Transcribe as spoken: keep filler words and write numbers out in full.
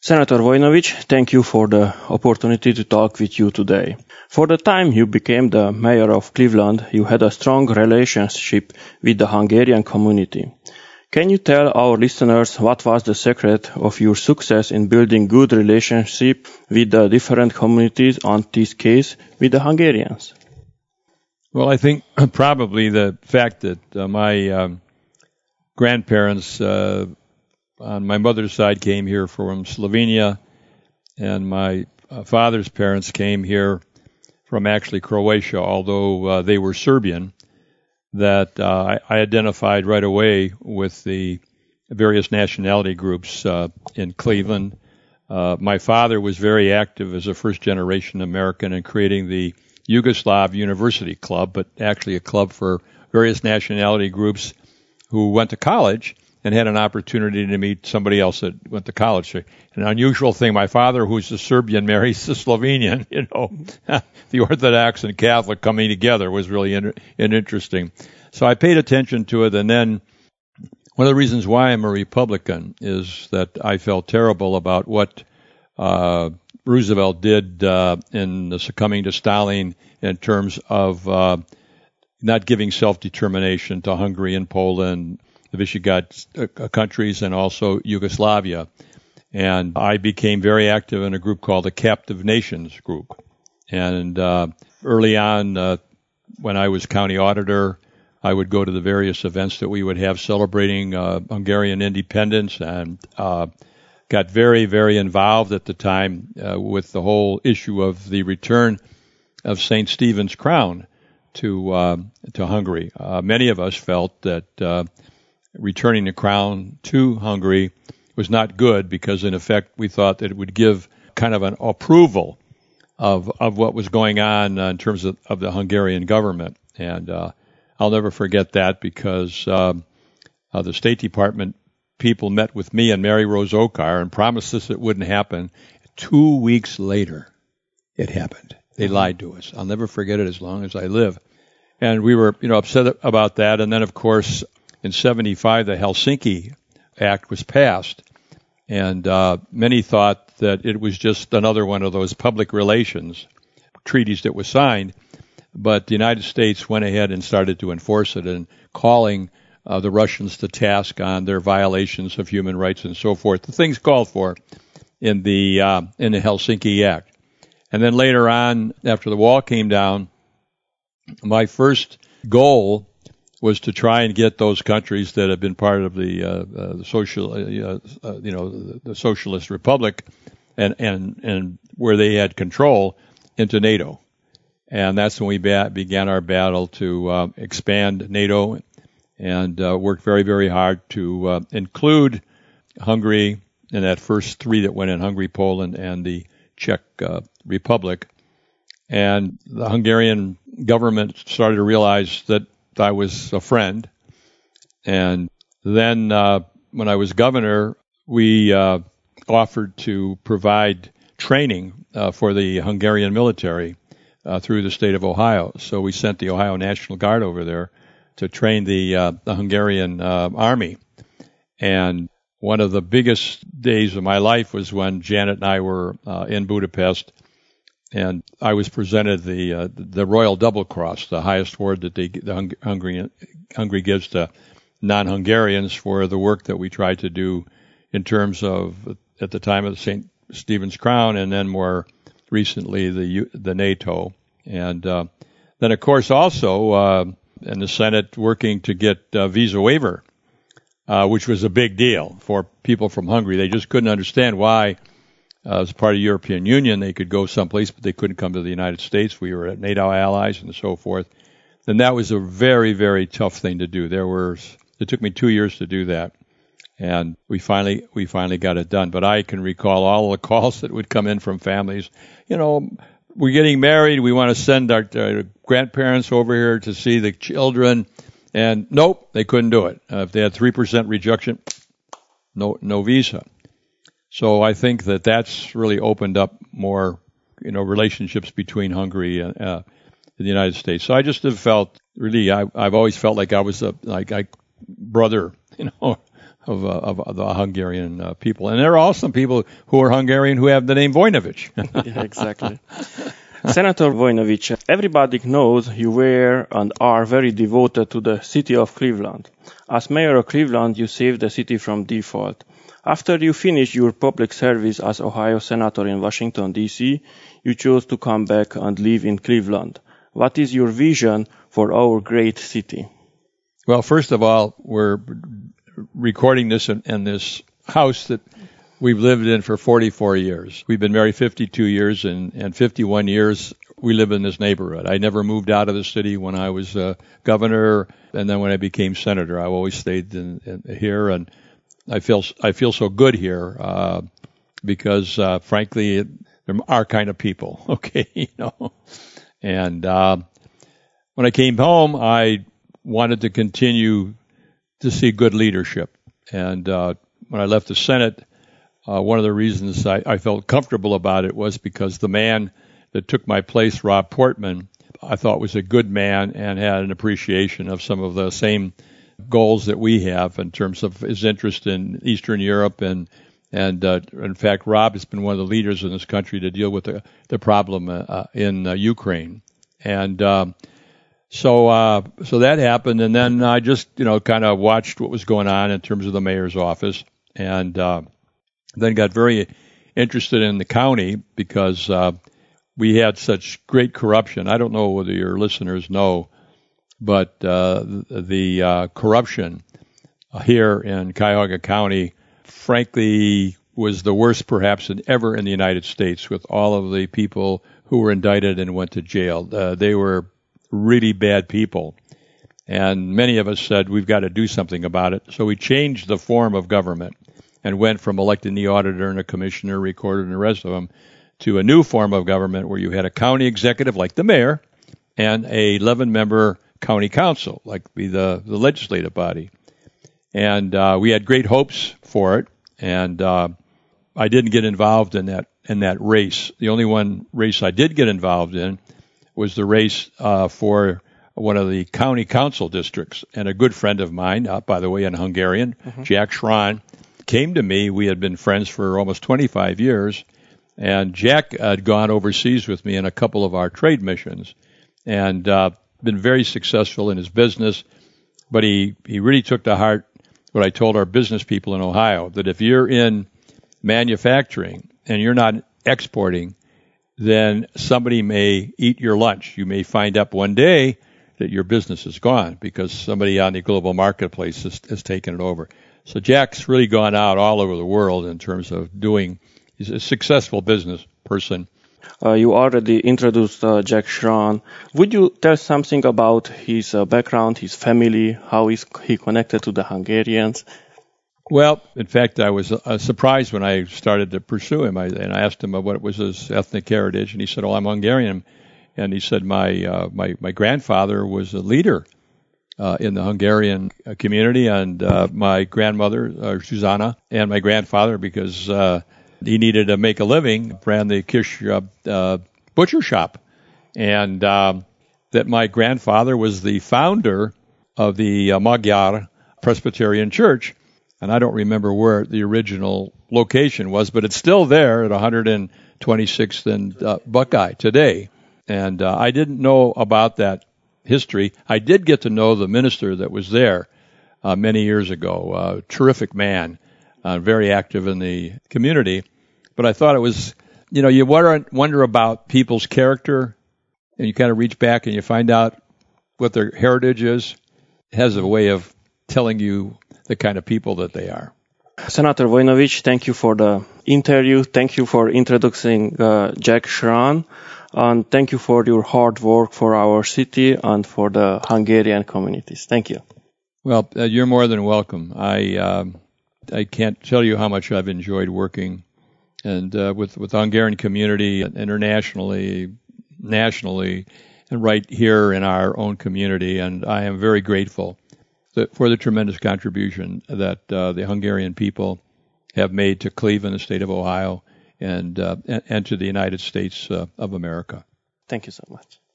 Senator Voinovich, thank you for the opportunity to talk with you today. For the time you became the mayor of Cleveland, you had a strong relationship with the Hungarian community. Can you tell our listeners what was the secret of your success in building good relationship with the different communities, on this case with the Hungarians? Well, I think probably the fact that uh, my um, grandparents uh, on my mother's side came here from Slovenia, and my uh, father's parents came here from actually Croatia, although uh, they were Serbian, that uh, I, I identified right away with the various nationality groups uh, in Cleveland. Uh, my father was very active as a first-generation American in creating the Yugoslav University Club, but actually a club for various nationality groups who went to college and had an opportunity to meet somebody else that went to college. An unusual thing, my father, who's a Serbian, marries a Slovenian, you know. The Orthodox and Catholic coming together was really in, in interesting. So I paid attention to it, and then one of the reasons why I'm a Republican is that I felt terrible about what uh, Roosevelt did uh, in succumbing to Stalin in terms of uh, not giving self-determination to Hungary and Poland, the Visegrad uh, countries, and also Yugoslavia. And I became very active in a group called the Captive Nations Group. And uh, early on, uh, when I was county auditor, I would go to the various events that we would have celebrating uh, Hungarian independence, and uh, got very, very involved at the time uh, with the whole issue of the return of Saint Stephen's crown to uh, to Hungary. Uh, many of us felt that uh, returning the crown to Hungary was not good because, in effect, we thought that it would give kind of an approval of of what was going on uh, in terms of, of the Hungarian government. And uh, I'll never forget that because um, uh, the State Department people met with me and Mary Rose Okar and promised us it wouldn't happen. Two weeks later, it happened. They lied to us. I'll never forget it as long as I live. And we were, you know, upset about that. And then, of course, in seventy-five, the Helsinki Act was passed. And uh, many thought that it was just another one of those public relations treaties that was signed. But the United States went ahead and started to enforce it, and calling uh, the Russians to task on their violations of human rights and so forth, the things called for in the uh, in the Helsinki Act. And then later on, after the wall came down, my first goal was to try and get those countries that have been part of the, uh, uh, the social, uh, uh, you know, the, the socialist republic, and, and and where they had control, into NATO. And that's when we ba- began our battle to uh, expand NATO, and uh, worked very, very hard to uh, include Hungary in that first three that went in: Hungary, Poland, and the Czech uh, Republic. And the Hungarian government started to realize that I was a friend. And then uh, when I was governor, we uh, offered to provide training uh, for the Hungarian military uh, through the state of Ohio. So we sent the Ohio National Guard over there to train the, uh, the Hungarian uh, army. And one of the biggest days of my life was when Janet and I were uh, in Budapest, and I was presented the uh, the Royal Double Cross, the highest award that they, the Hung- Hungary, Hungary gives to non-Hungarians for the work that we tried to do in terms of, at the time of Saint Stephen's Crown, and then more recently the the NATO. And uh, then, of course, also uh, in the Senate working to get uh, visa waiver, uh, which was a big deal for people from Hungary. They just couldn't understand why, Uh, as part of the European Union, they could go someplace, but they couldn't come to the United States. We were NATO allies and so forth. And that was a very, very tough thing to do. There were, it took me two years to do that. And we finally, we finally got it done. But I can recall all the calls that would come in from families. You know, we're getting married. We want to send our, our grandparents over here to see the children. And nope, they couldn't do it. Uh, if they had three percent rejection, no, no visa. So I think that that's really opened up more, you know, relationships between Hungary and uh, the United States. So I just have felt really, I, I've always felt like I was a like I brother, you know, of, uh, of the Hungarian uh, people. And there are also some people who are Hungarian who have the name Voinovich. Yeah, exactly. Senator Voinovich, everybody knows you were and are very devoted to the city of Cleveland. As mayor of Cleveland, you saved the city from default. After you finished your public service as Ohio Senator in Washington, D C, you chose to come back and live in Cleveland. What is your vision for our great city? Well, first of all, we're recording this in, in this house that we've lived in for forty-four years. We've been married fifty-two years, and, and fifty-one years we live in this neighborhood. I never moved out of the city when I was uh, governor, and then when I became senator, I've always stayed in, in, here, and I feel I feel so good here uh, because, uh, frankly, they're our kind of people. Okay, you know. And uh, when I came home, I wanted to continue to see good leadership, and uh, when I left the Senate. Uh, one of the reasons I, I felt comfortable about it was because the man that took my place, Rob Portman, I thought was a good man and had an appreciation of some of the same goals that we have in terms of his interest in Eastern Europe. And, and uh, in fact, Rob has been one of the leaders in this country to deal with the, the problem uh, in uh, Ukraine. And um, so uh, so that happened. And then I just, you know, kind of watched what was going on in terms of the mayor's office. And uh, then got very interested in the county because uh, we had such great corruption. I don't know whether your listeners know, but uh, the, the uh, corruption here in Cuyahoga County, frankly, was the worst perhaps in, ever in the United States, with all of the people who were indicted and went to jail. Uh, they were really bad people. And many of us said, we've got to do something about it. So we changed the form of government and went from electing the auditor and a commissioner, recorder, and the rest of them to a new form of government where you had a county executive like the mayor and a eleven-member county council like the, the legislative body. And uh, we had great hopes for it, and uh, I didn't get involved in that in that race. The only one race I did get involved in was the race uh, for one of the county council districts. And a good friend of mine, uh, by the way, in Hungarian, mm-hmm. Jack Schron, came to me. We had been friends for almost twenty-five years, and Jack had gone overseas with me in a couple of our trade missions and uh, been very successful in his business. But he, he really took to heart what I told our business people in Ohio, that if you're in manufacturing and you're not exporting, then somebody may eat your lunch. You may find up one day that your business is gone because somebody on the global marketplace has, has taken it over. So Jack's really gone out all over the world in terms of doing, he's a successful business person. Uh, you already introduced uh, Jack Schron. Would you tell something about his uh, background, his family, how is he connected to the Hungarians? Well, in fact, I was uh, surprised when I started to pursue him. I, and I asked him what was his ethnic heritage, and he said, "Oh, I'm Hungarian." And he said, "My uh, my my grandfather was a leader Uh, in the Hungarian uh, community, and uh, my grandmother, uh, Susanna, and my grandfather, because uh, he needed to make a living, ran the Kish uh, uh, butcher shop, and um, that my grandfather was the founder of the uh, Magyar Presbyterian Church, and I don't remember where the original location was, but it's still there at one twenty-sixth and uh, Buckeye today, and uh, I didn't know about that history. I did get to know the minister that was there uh, many years ago, a terrific man, uh, very active in the community. But I thought it was, you know, you wonder, wonder about people's character, and you kind of reach back and you find out what their heritage is. It has a way of telling you the kind of people that they are. Senator Voinovich, thank you for the interview. Thank you for introducing uh, Jack Schron. And thank you for your hard work for our city and for the Hungarian communities. Thank you. Well, uh, you're more than welcome. I um, I can't tell you how much I've enjoyed working and uh, with with the Hungarian community internationally, nationally, and right here in our own community. And I am very grateful that, for the tremendous contribution that uh, the Hungarian people have made to Cleveland, the state of Ohio, and uh, and to the United States uh, of America. Thank you so much.